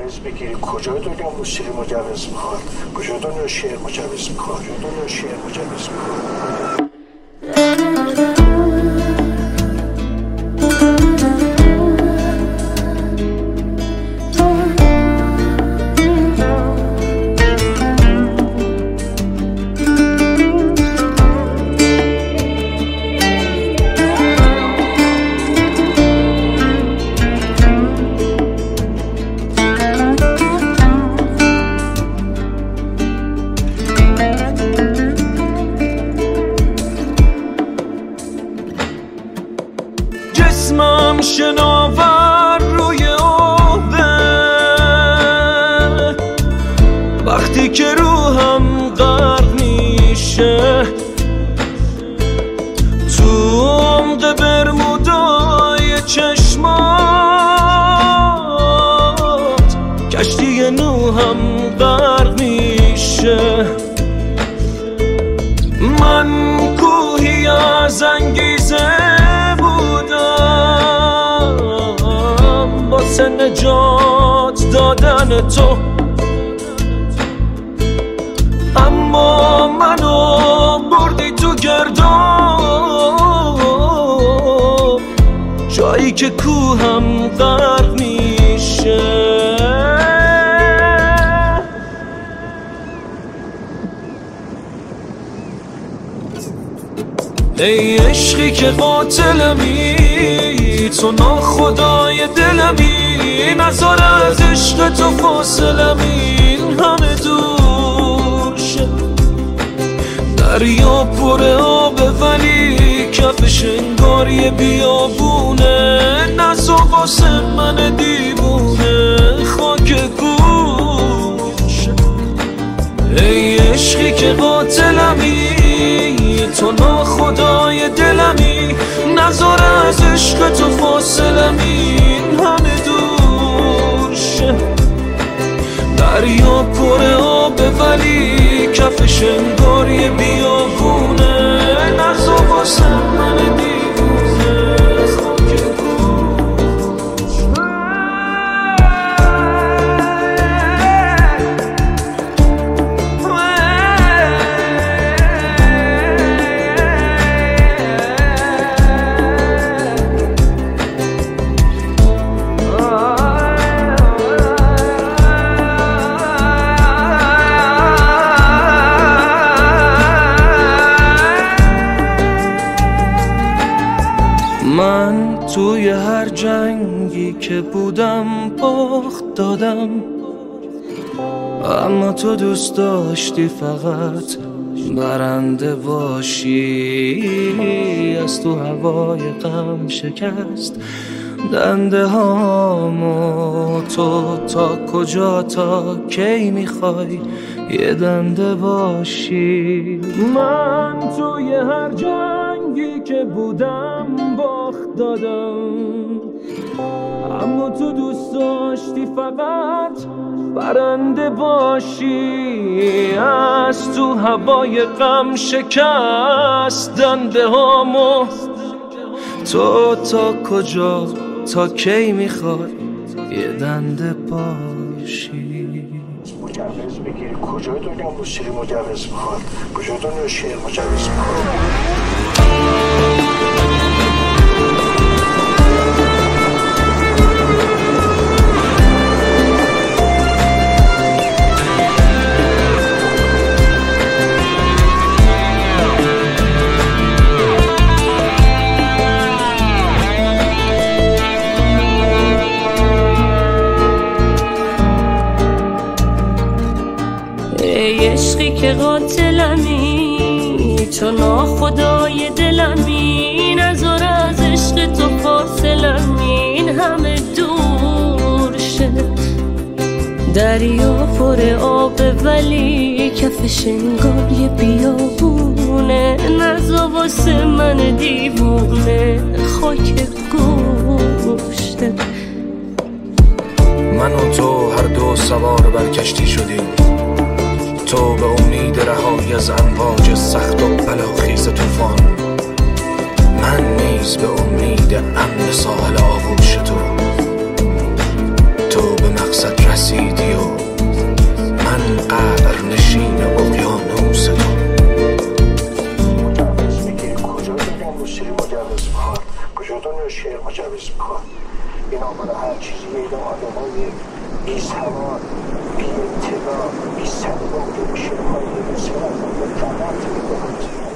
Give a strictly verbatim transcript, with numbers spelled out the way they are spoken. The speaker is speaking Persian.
مجوز بگیری. کجای دنیا موسیقی مجوز میخواد؟ کجای دنیا شعر مجوز میخواد؟ کجای دنیا شعر مجوز میخواد؟ جسمم شناور روی آبه، وقتی که روحم غرق میشه تو عمق برمودای چشمات، کشتی نوحم غرق میشه. من کوهی از انگیزه واسه نجات دادن تو، اما منو بردی تو گرداب، جایی که کوهم غرق میشه. ای عشقی که قاتلمی، تو ناخدای دلمی، نذار از عشق تو فاصلمی همه دور شه. دریا پر آبه ولی کفش انگار یه بیابونه، نذار واسه من دیوونه خاک گوشه. ای عشقی که قاتلمی، تو ناخدای دلمی، نذار از عشق تو فاصلمی همه دور شه. دریا پر آبه ولی کفش انگار یه بیابونه، نذار واسه من دیوونه خاک من توی هر جنگی که بودم باخت دادم، اما تو دوست داشتی فقط برنده باشی. از تو هوای غم شکست دنده هامو، تو تا کجا تا کی میخوای یه دنده باشی. من توی هر جنگی که بودم باخت دادم، اما تو دوست داشتی فقط برنده باشی. از تو هوای غم شکست دنده هامو، تو تا کجا تا کی میخوای یه دنده باشی. مجوز بگیری. کجای دنیا موسیقی مجوز میخواد؟ کجای دنیا شعر مجوز میخواد؟ ای عشقی که قاتلمی، تو ناخدای دلمی، نذار از عشق تو فاصلمی همه دور شه. دریا پر آبه ولی کفش انگار یه بیابونه، نذار واسه من دیوونه خاک گوشته. من و تو هر دو سوار بر کشتی شدیم، تو به امید رهایی از امواج سخت و بلاخیز طوفان، من نیز به امید امن ساحل آغوش تو. تو به مقصد رسیدی و من قبر نشین اقیانوس تو. مجوز میگیری کجا دیگه موسیقی مجوز میخواد؟ کجا دنیا شعر مجوز میخواد؟ اینا برای هر چیزی اینا آدم های بی سواد، بی اطلاع، بی سلیقه که شعرهای بسیار به فقط میکنند.